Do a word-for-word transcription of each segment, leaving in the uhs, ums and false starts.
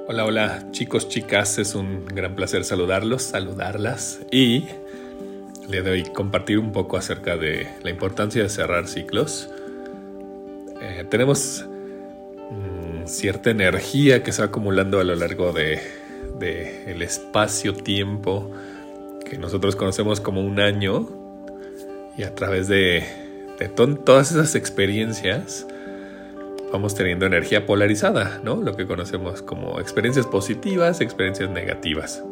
Hola, hola chicos, chicas, es un gran placer saludarlos, saludarlas y le doy compartir un poco acerca de la importancia de cerrar ciclos. Eh, tenemos mmm, cierta energía que se va acumulando a lo largo de, de el espacio-tiempo que nosotros conocemos como un año, y a través de, de to- todas esas experiencias vamos teniendo energía polarizada, ¿no? Lo que conocemos como experiencias positivas, experiencias negativas.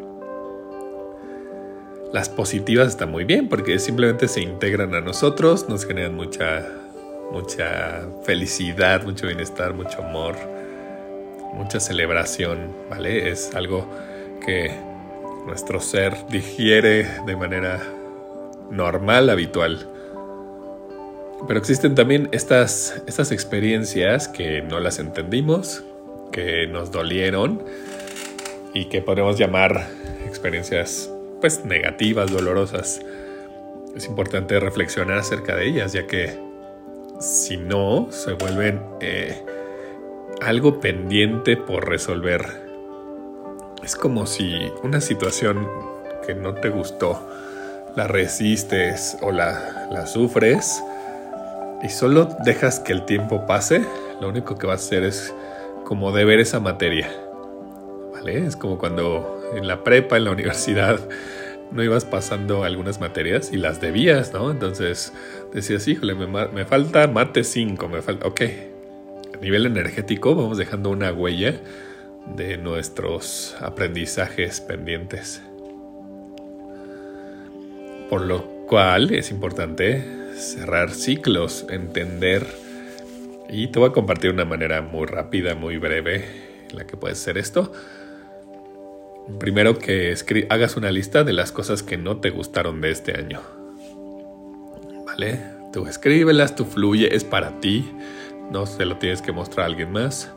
Las positivas están muy bien porque simplemente se integran a nosotros, nos generan mucha, mucha felicidad, mucho bienestar, mucho amor, mucha celebración, ¿vale? Es algo que nuestro ser digiere de manera normal, habitual. Pero existen también estas, estas experiencias que no las entendimos, que nos dolieron y que podemos llamar experiencias pues negativas, dolorosas. Es importante reflexionar acerca de ellas, ya que si no, se vuelven eh, algo pendiente por resolver. Es como si una situación que no te gustó la resistes o la, la sufres y solo dejas que el tiempo pase, lo único que vas a hacer es como deber esa materia, ¿vale? Es como cuando en la prepa, en la universidad, no ibas pasando algunas materias y las debías, ¿no? Entonces decías, híjole, me, me falta mate cinco, me falta... Ok, a nivel energético vamos dejando una huella de nuestros aprendizajes pendientes. Por lo cual es importante cerrar ciclos, entender, y te voy a compartir una manera muy rápida, muy breve en la que puedes hacer esto. Primero, que escri- hagas una lista de las cosas que no te gustaron de este año, ¿vale? Tú escríbelas, tú fluye, es para ti, no se lo tienes que mostrar a alguien más.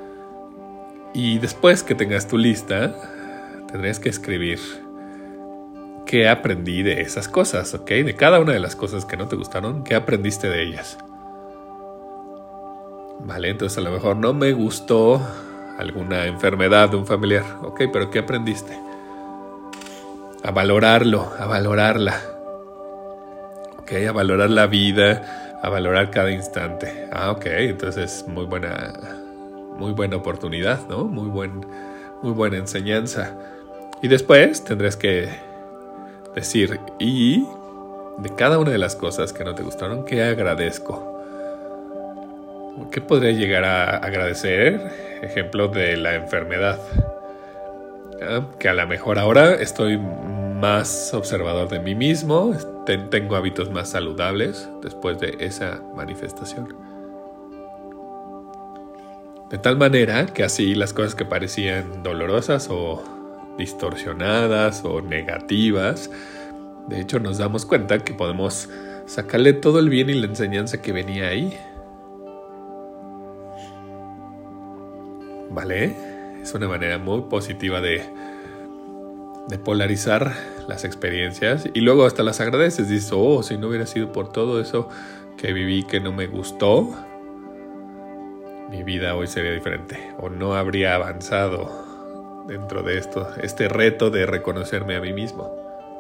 Y después que tengas tu lista, tendrías que escribir ¿qué aprendí de esas cosas? ¿Ok? De cada una de las cosas que no te gustaron, ¿qué aprendiste de ellas? Vale, entonces a lo mejor no me gustó alguna enfermedad de un familiar. Ok, pero ¿qué aprendiste? A valorarlo, a valorarla. Ok, a valorar la vida, a valorar cada instante. Ah, ok, entonces muy buena, muy buena oportunidad, ¿no? Muy buen, muy buena enseñanza. Y después tendrás que decir, y de cada una de las cosas que no te gustaron, ¿qué agradezco? ¿Qué podría llegar a agradecer? Ejemplo de la enfermedad. ¿Ah? Que a lo mejor ahora estoy más observador de mí mismo, tengo hábitos más saludables después de esa manifestación. De tal manera que así las cosas que parecían dolorosas o distorsionadas o negativas, de hecho nos damos cuenta que podemos sacarle todo el bien y la enseñanza que venía ahí. ¿Vale? Es una manera muy positiva de, de polarizar las experiencias y luego hasta las agradeces. Dices, oh, si no hubiera sido por todo eso que viví que no me gustó, mi vida hoy sería diferente o no habría avanzado dentro de esto, este reto de reconocerme a mí mismo.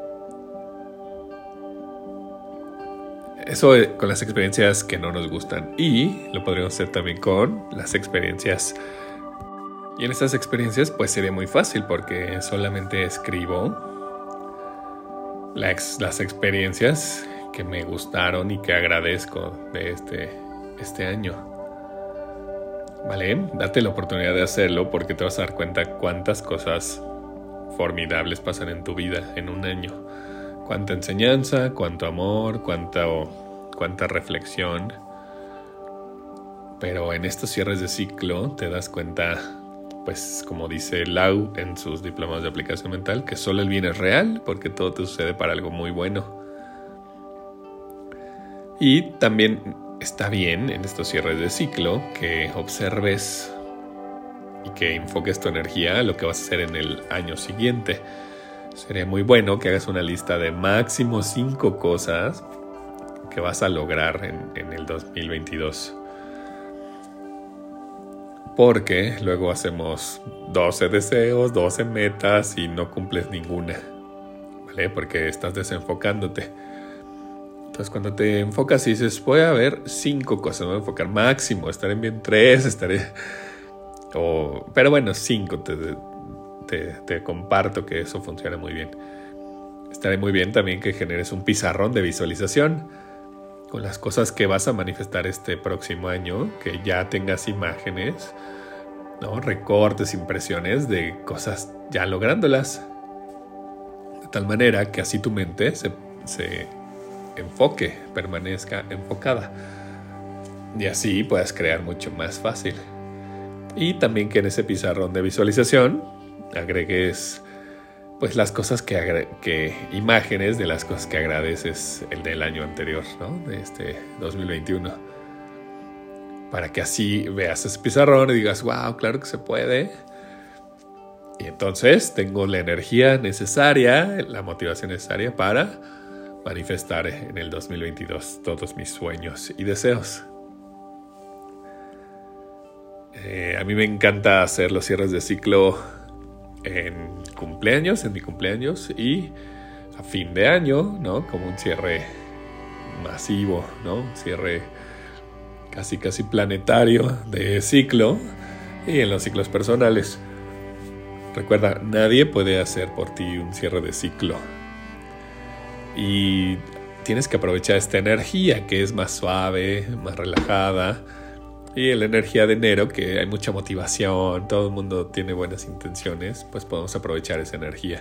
Eso con las experiencias que no nos gustan, y lo podríamos hacer también con las experiencias. Y en estas experiencias pues sería muy fácil porque solamente escribo las, las experiencias que me gustaron y que agradezco de este, este año. ¿Vale? Date la oportunidad de hacerlo porque te vas a dar cuenta cuántas cosas formidables pasan en tu vida en un año. Cuánta enseñanza, cuánto amor, cuánto, cuánta reflexión. Pero en estos cierres de ciclo te das cuenta, pues como dice Lau en sus diplomas de aplicación mental, que solo el bien es real porque todo te sucede para algo muy bueno. Y también está bien en estos cierres de ciclo que observes y que enfoques tu energía a lo que vas a hacer en el año siguiente. Sería muy bueno que hagas una lista de máximo cinco cosas que vas a lograr en, en el dos mil veintidós. porque luego hacemos doce deseos, doce metas y no cumples ninguna, ¿vale? Porque estás desenfocándote. Entonces cuando te enfocas y dices, voy a ver cinco cosas, me voy a enfocar máximo, estaré bien tres, estaré... O, pero bueno, cinco, te, te, te comparto que eso funciona muy bien. Estaré muy bien también que generes un pizarrón de visualización con las cosas que vas a manifestar este próximo año, que ya tengas imágenes, ¿no? Recortes, impresiones de cosas ya lográndolas, de tal manera que así tu mente se, se enfoque, permanezca enfocada y así puedas crear mucho más fácil. Y también que en ese pizarrón de visualización agregues pues las cosas que, agre- que imágenes de las cosas que agradeces el del año anterior, ¿no? De este dos mil veintiuno, para que así veas ese pizarrón y digas, wow, claro que se puede. Y entonces tengo la energía necesaria, la motivación necesaria para manifestar en el dos mil veintidós todos mis sueños y deseos. Eh, a mí me encanta hacer los cierres de ciclo en cumpleaños, en mi cumpleaños y a fin de año, ¿no? Como un cierre masivo, ¿no? Un cierre casi casi planetario de ciclo y en los ciclos personales. Recuerda, nadie puede hacer por ti un cierre de ciclo y tienes que aprovechar esta energía que es más suave, más relajada. Y en la energía de enero, que hay mucha motivación, todo el mundo tiene buenas intenciones, pues podemos aprovechar esa energía.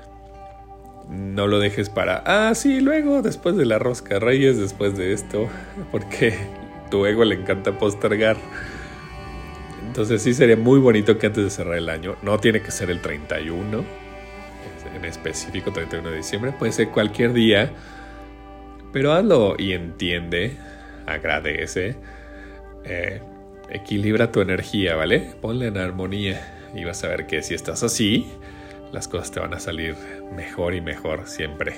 No lo dejes para, ah, sí, luego, después de la rosca de Reyes, después de esto, porque tu ego le encanta postergar. Entonces sí sería muy bonito que antes de cerrar el año, no tiene que ser el treinta y uno, en específico treinta y uno de diciembre, puede ser cualquier día, pero hazlo y entiende, agradece. Eh, equilibra tu energía, ¿vale? Ponla en armonía y vas a ver que si estás así, las cosas te van a salir mejor y mejor siempre,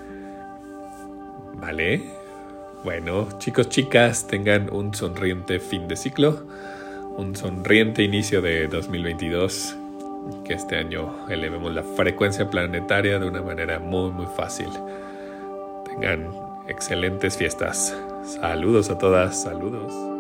¿vale? Bueno, chicos, chicas, tengan un sonriente fin de ciclo, un sonriente inicio de dos mil veintidós, que este año elevemos la frecuencia planetaria de una manera muy muy fácil. Tengan excelentes fiestas. Saludos a todas, saludos.